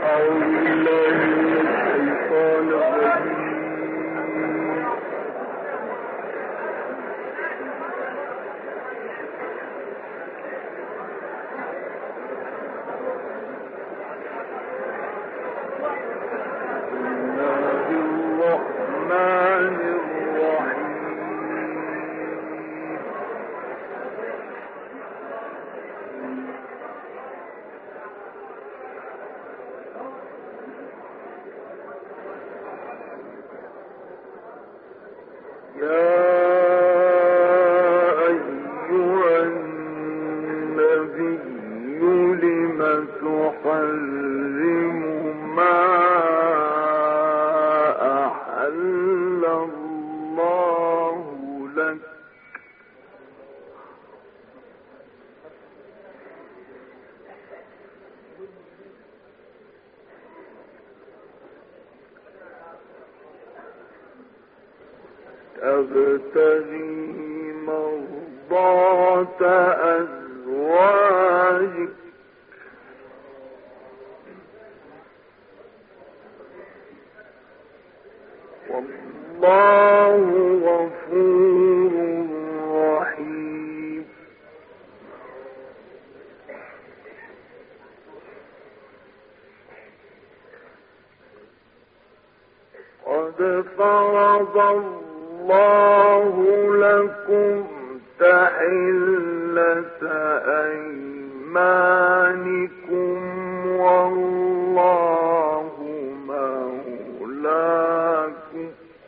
تبتغي مرضات أزواجك والله غفور رحيم. قد فرض الله لكم تحلة أيمانكم والله مولاكم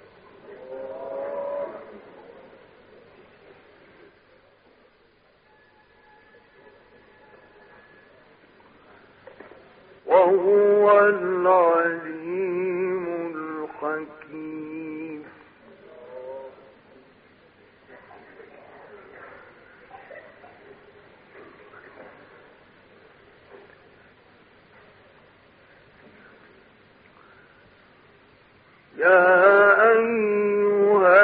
وهو العليم الحكيم. يا أيها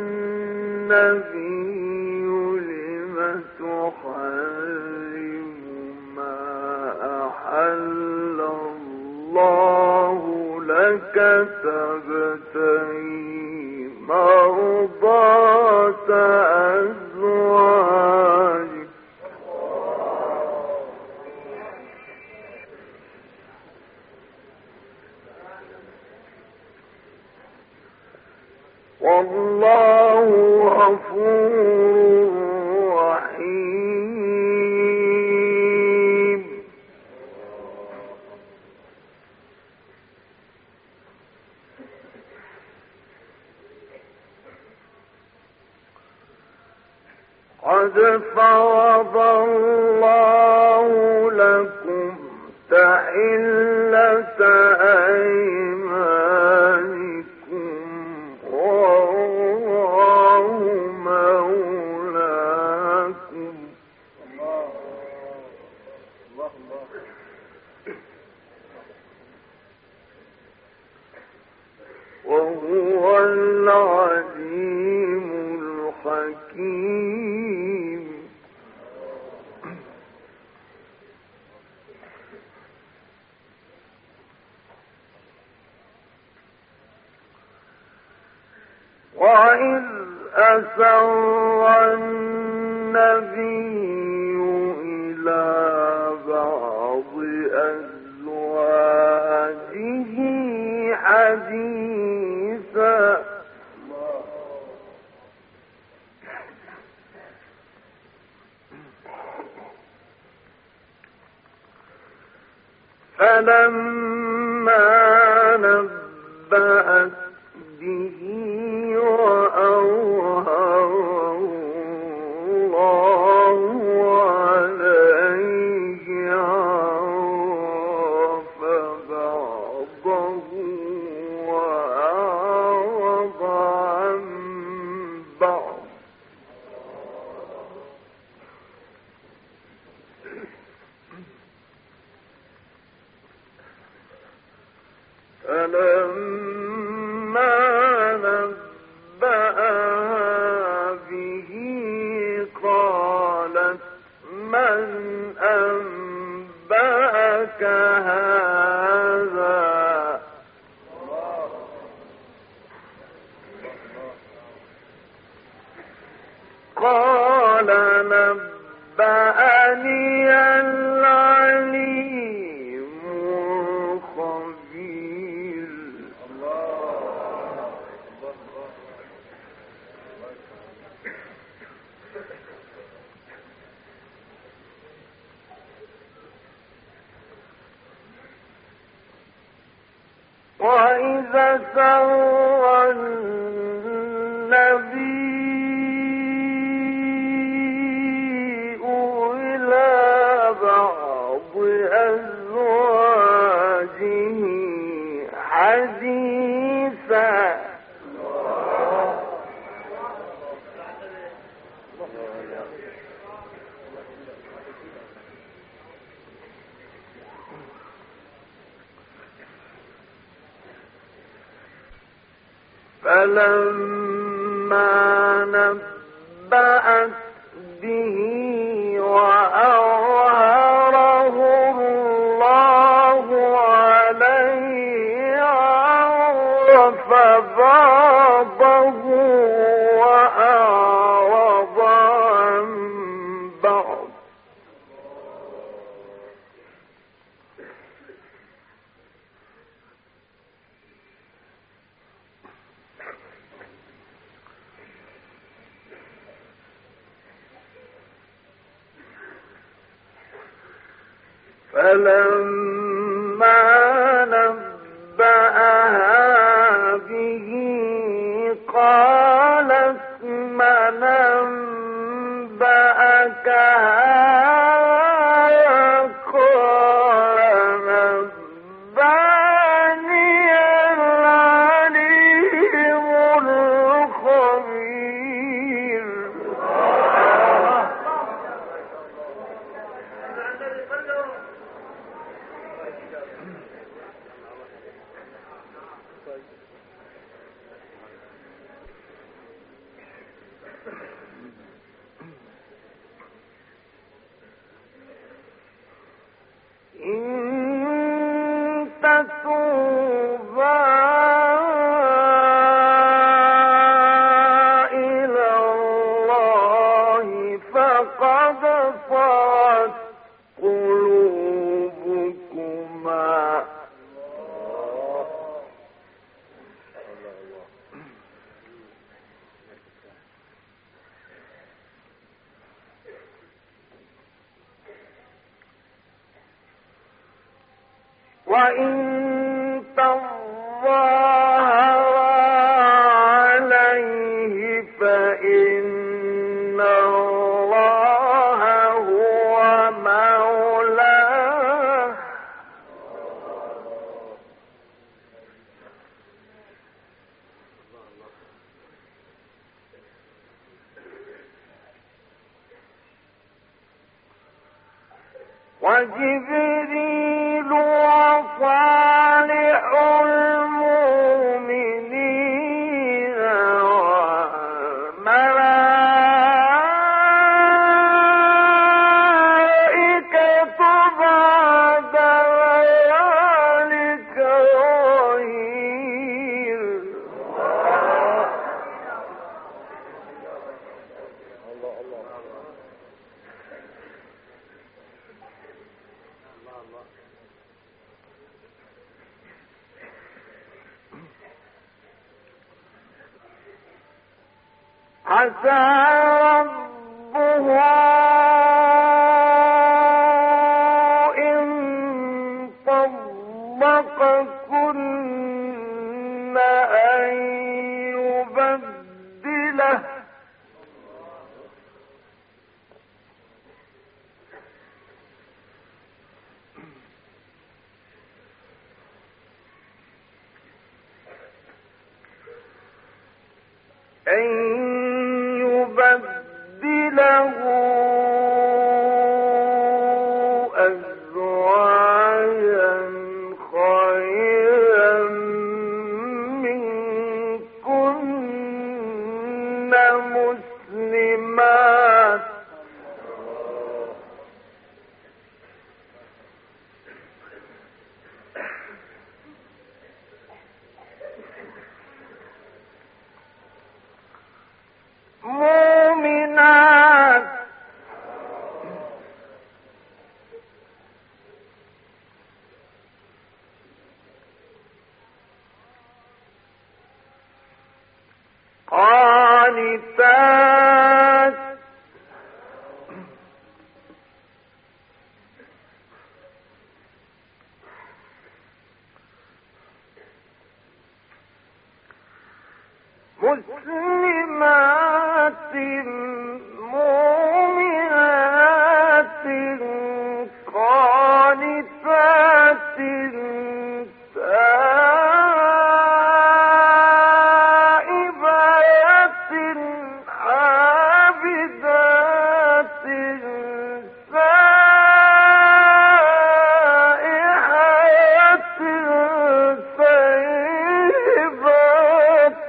النبي لم تحرم ما أحل الله لك تبتغي مرضات أزواجك والله غفور رحيم. قد فرض الله لكم تحلة أيمانكم والله مولاكم وهو العليم الحكيم. وإذ أسر النبي إلى بعض أزواجه حديثا فلما نبأت به وأظهره الله عليه عرف بعضه وأعرض عن بعض فلما نبأها به قالت من أنبأك هذا وإذا سر النبي إلى بعض أزواجه حديثا فلما نبأت به وأظهره الله عليه عرف بعضه وأعرض عن بعض فلما نبأها به قالت من أنبأك هذا قال نبأني العليم الخبير إن تتوبا إلى الله فقد صغت قلوبكما وإن تظاهر عليه فإن الله هو مولاه وجبريل وصالح المؤمنين والملائكة بعد ذلك ظهير عسى ربه إن طلقكن أن يبدله أزواجا خيرا منكن مسلمات مؤمنات قانتات مسلمات مؤمنات قانتات تائبات عابدات سائحات سيبات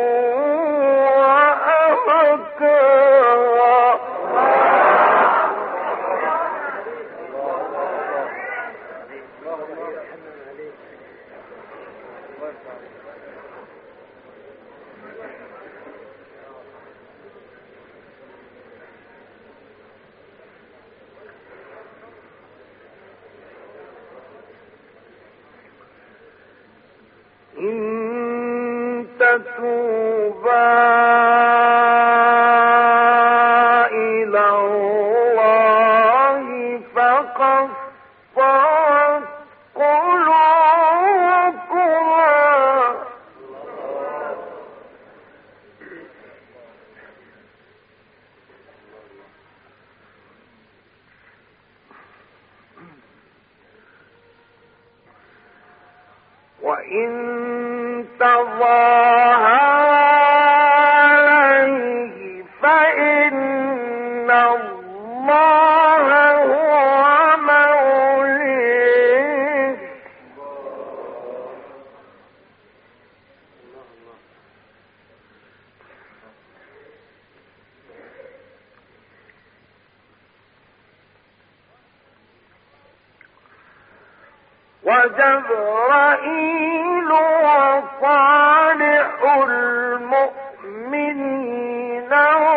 إن تتوبا إلى الله فقد صغت قلوبكما وإن تظاهر عليه فإن الله هو موليه وجبرائيل وصالح المؤمنين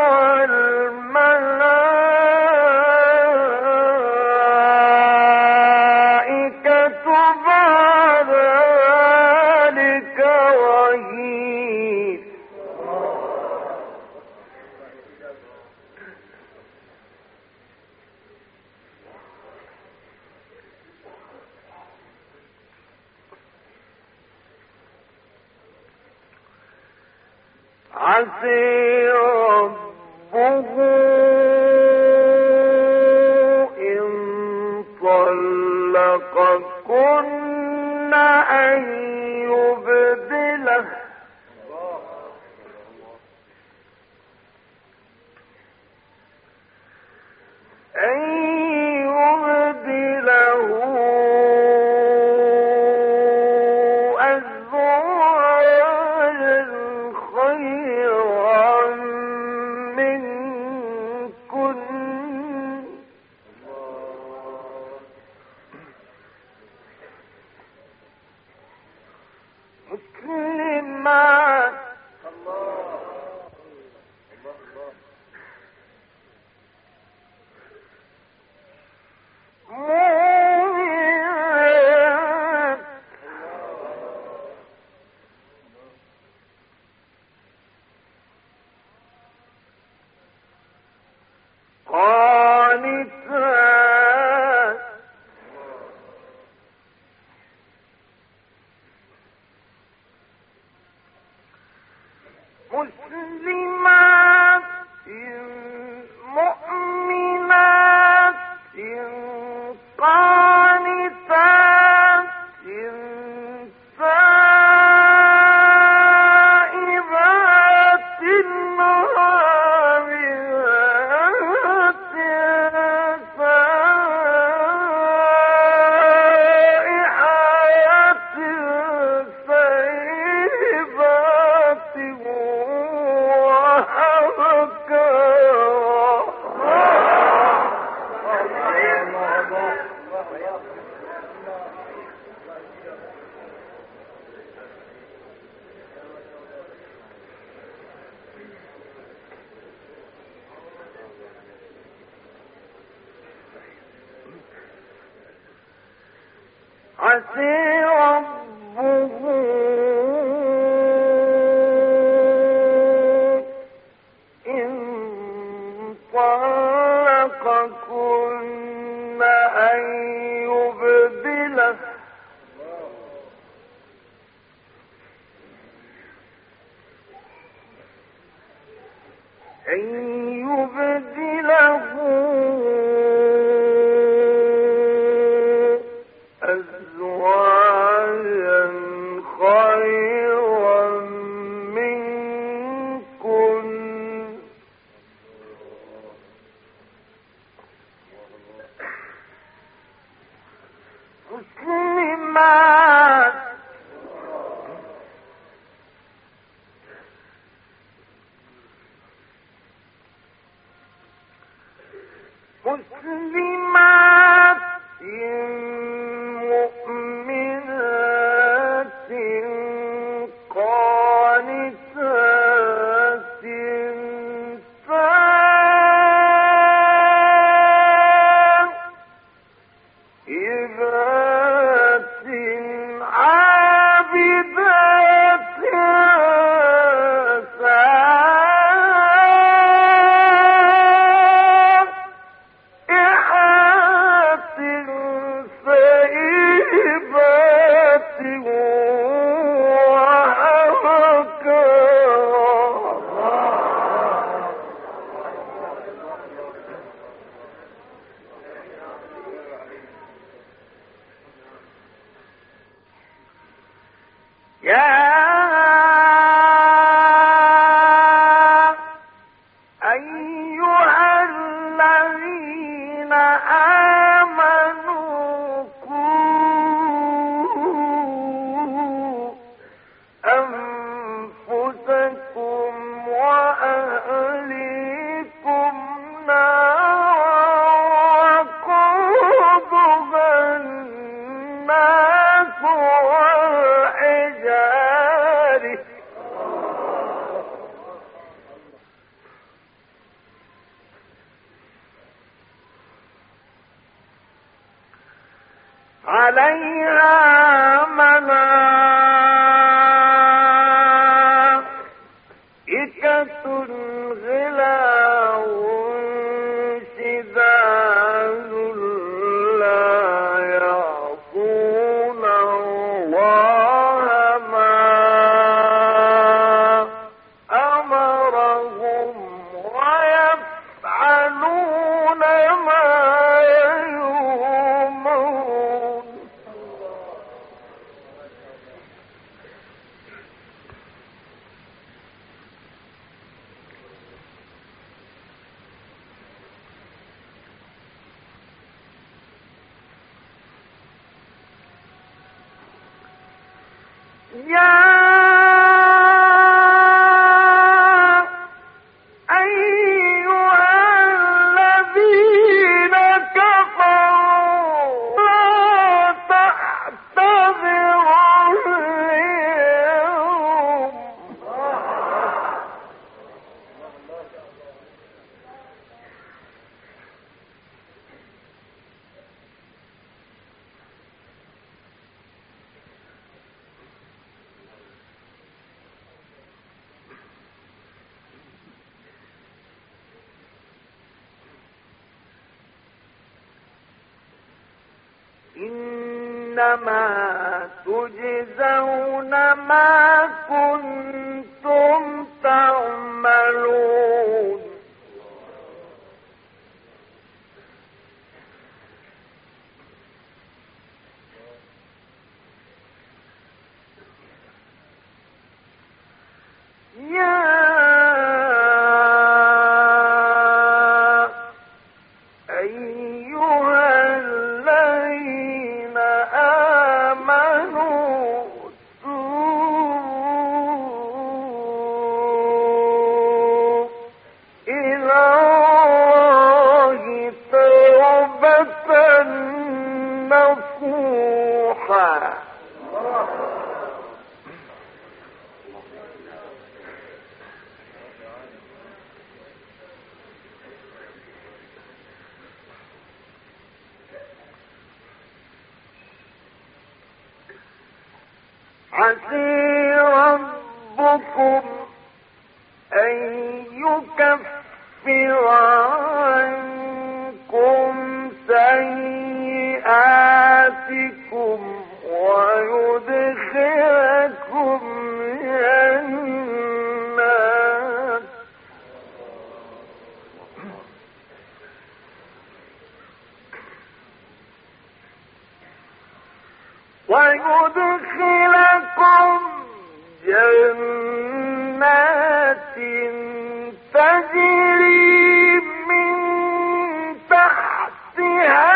والملائكة بعد ذلك ظهير عسى ربه إن طلقكن أن يبدله أزواجا خيرا منكن مسلمات مؤمنات قانتات مسلمات مؤمنات قانتات تائبات عابدات سائحات سيبات عسى ربه إن طلقكن أن يبدله أن يبدله أزواجا خيرا منكن مسلمات مؤمنات قانتات تائبات عابدات عليها ملائكة غلاظ شداد لا يعصون الله ما أمرهم ويفعلون ما يؤمرون يا أيها الذين كفروا لا تعتذروا اليوم إنما تجزون ما كنتم تعملون يا أيها الذين آمنوا توبوا إلى الله توبة نصوحا عسى ربكم أن يكفر عنكم سيئاتكم ويدخلكم جنات ويدخلكم جنات تجري من تحتها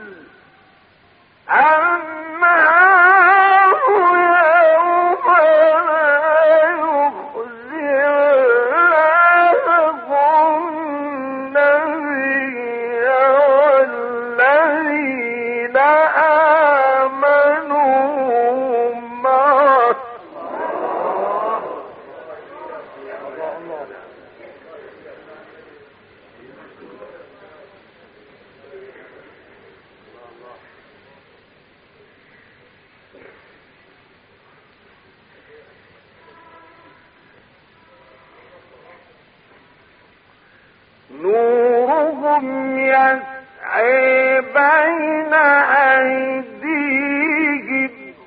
الأنهار يوم لا يخزي النبي والذين آمنوا معه نورهم يسعى بين أيديهم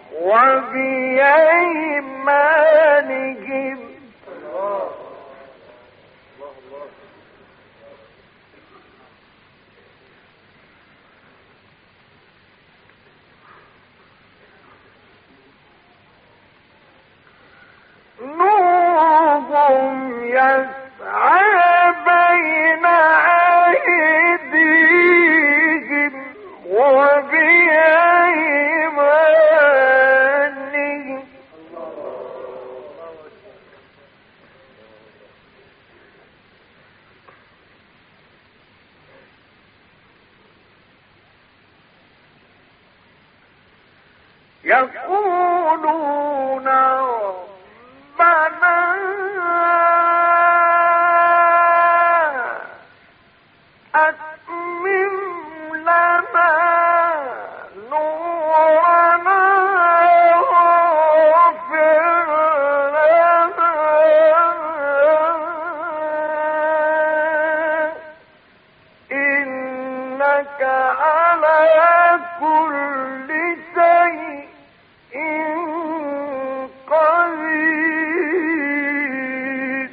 وبأيمانهم نورهم يسعى بين أيديهم وبأيمانهم يقولون ربنا أتمم لنا نورنا واغفر لنا إنك على كل شيء قدير.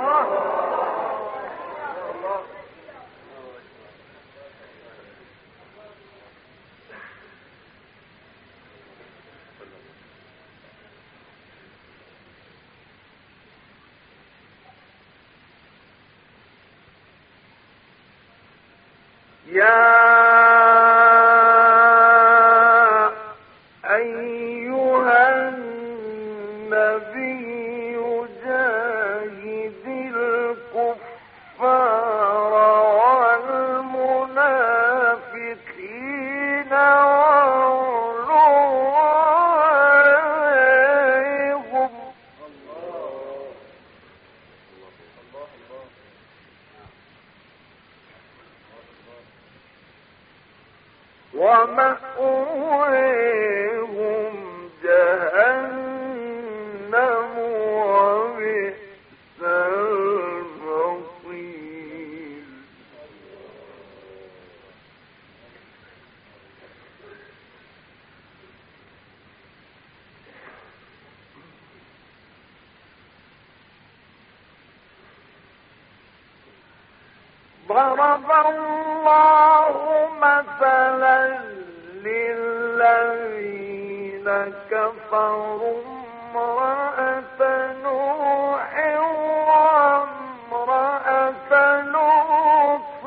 يا أيها النبي جاهد الكفار والمنافقين واغلظ عليهم ومأويهم جهنم وبئس المصير. ضرب الله مثلا للذين كفروا امرأة نوح وامرأة لوط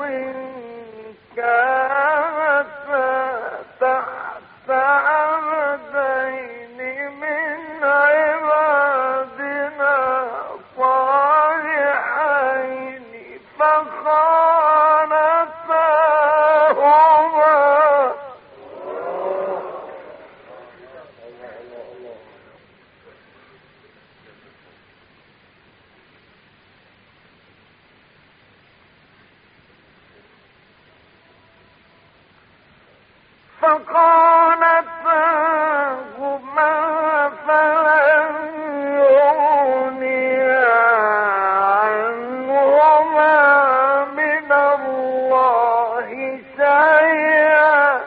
كانتا تحت عبدين من عبادنا صالحين فخانتاهما فلم يغنيا عنهما من الله شيئا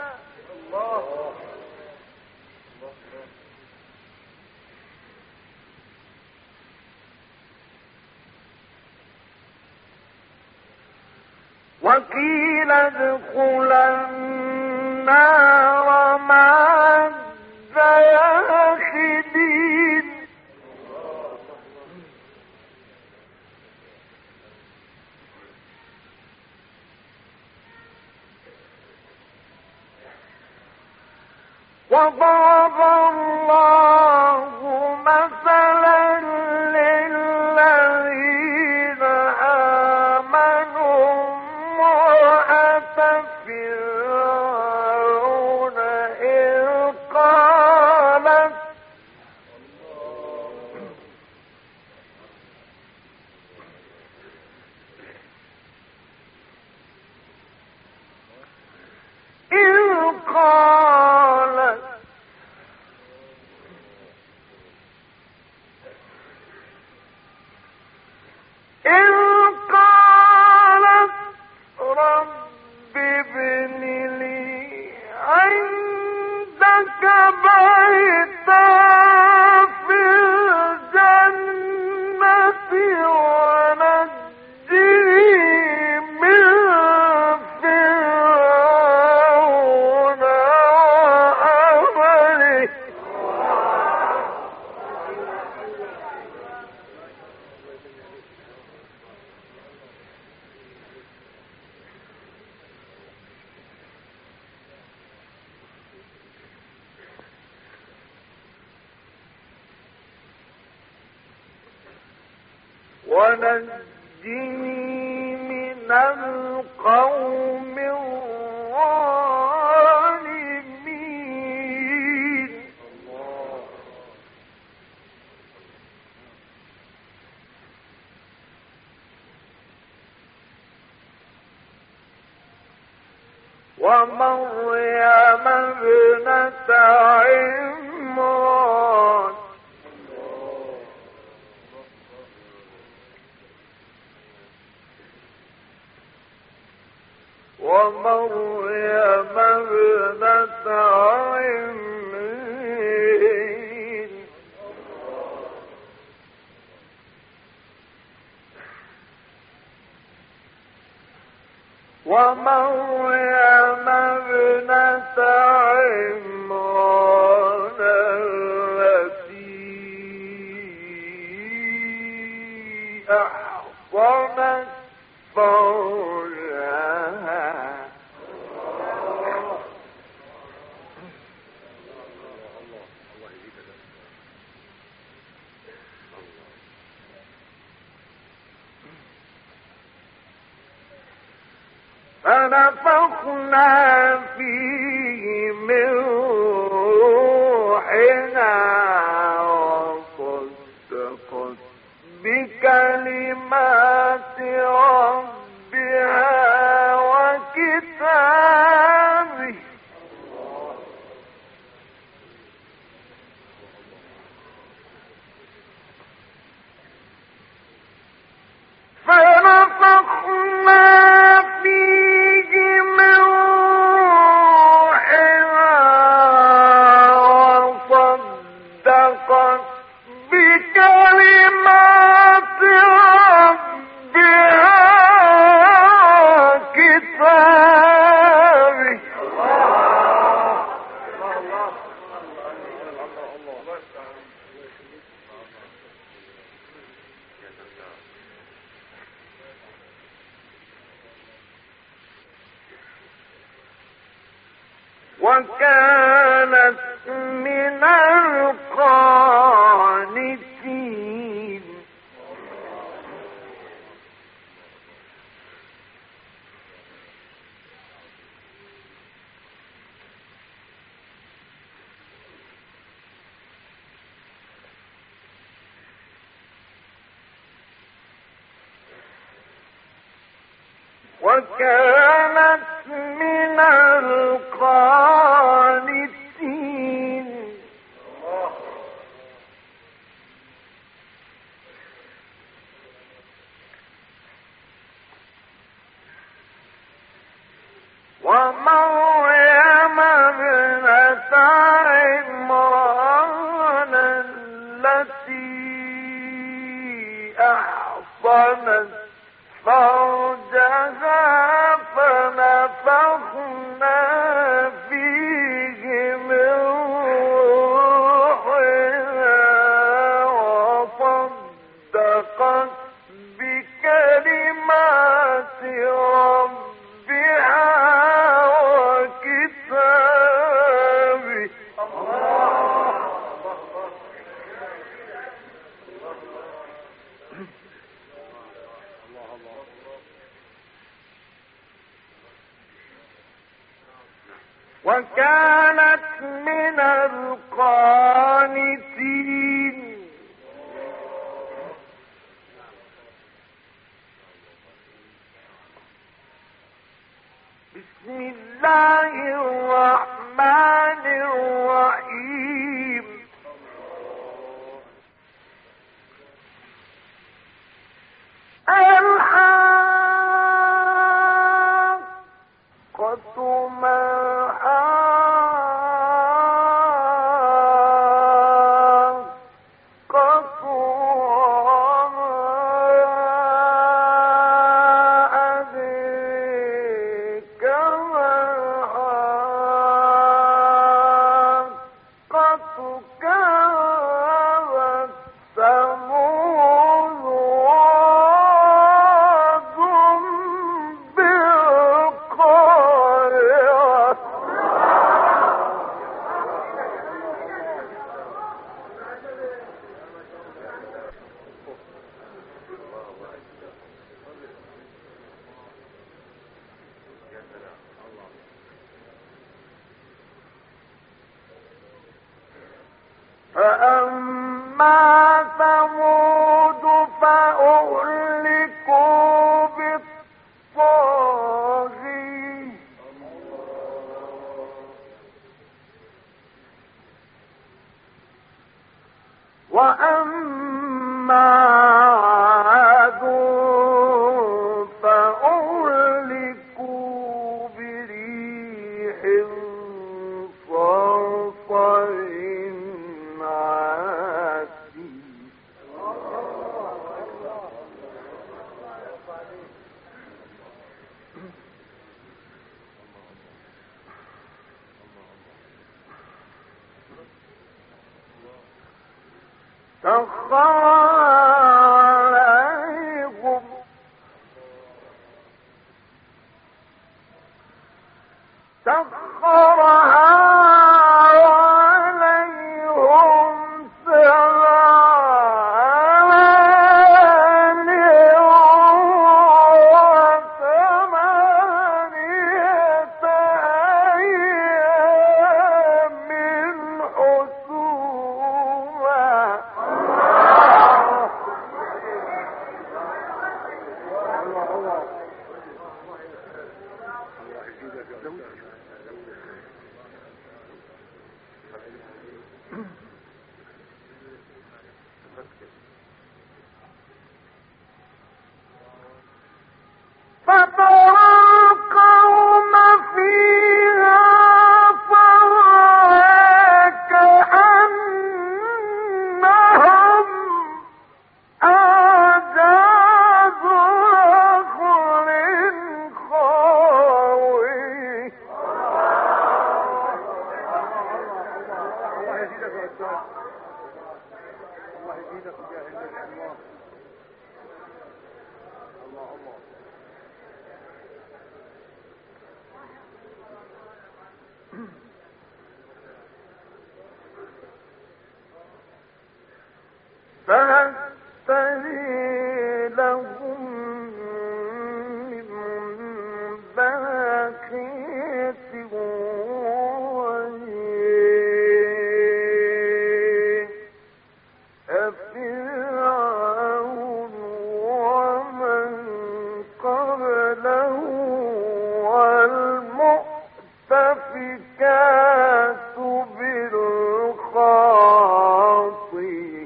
وقيل ادخلا النار مع الديان الله مثلا للذين آمنوا امرأة فرعون إذ قالت رب ابن لي عندك بيتا في الجنة ونجني من فرعون وعمله. ونجني من القوم الظالمين. ومريم ابنة عمران ومريم ابنة عمران ومريم ابنة عمران التي أحصنت فرجها فنفخنا فيه من روحنا وصدقت بكلمات ربها وكتابه. فنفخنا فيه من روحنا وصدقت بكلمات ربها وكتابه. وكانت من القانتين. وكانت من القانتين. ومريم ابنة عمران التي أحصنت فرجها فنفخنا وكانت من القانتين. بسم الله الرحمن الرحيم. الحاقة ما الحاقة وما أدريك ما الحاقة. كذبت ثمود وعاد بالقارعة. فأما ثمود فأهلكوا بالطاغية. وأما عاد فأهلكوا بريح صرصر عاتي. سخر عليهم سخرها عليهم سبعان وثمانية أيام حسوما. فترى القوم فيها صرعى كأنهم أعجاز نخل خاوي. الله يزيدك يا أستاذ، الله يزيدك ويجاهدك. الله الله. فهل لهم من باقية فرعون ومن قبله والمؤتفكات بالخاطئ.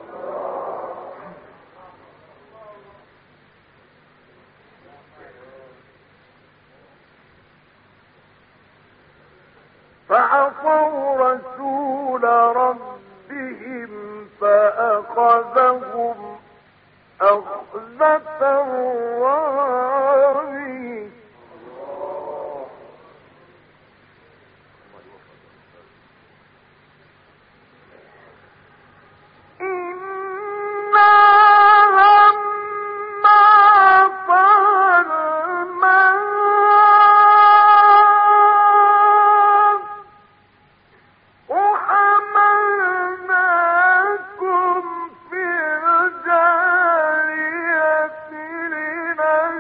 فعصوا رسول ربهم فأخذهم أخذة رابية. لنجعلها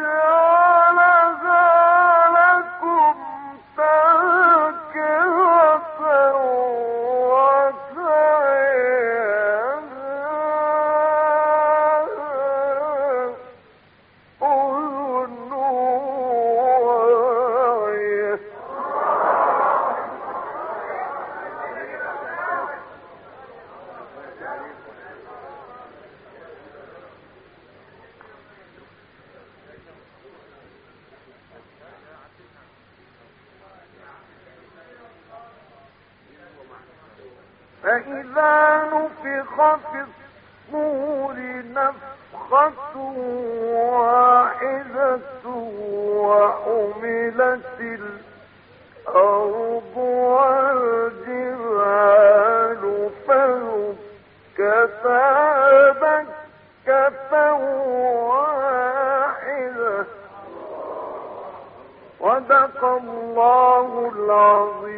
فإذا نفخ في الصور نفخة واحدة وحملت الأرض والجبال فدكتا دكة واحدة. صدق الله العظيم.